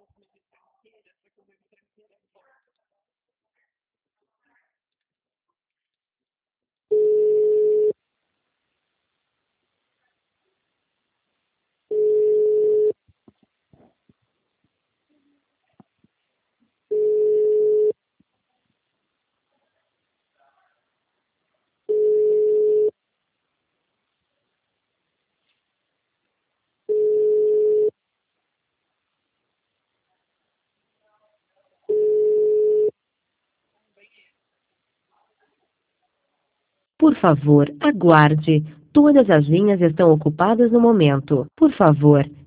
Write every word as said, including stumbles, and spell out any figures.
Por favor, aguarde. Todas as linhas estão ocupadas no momento. Por favor,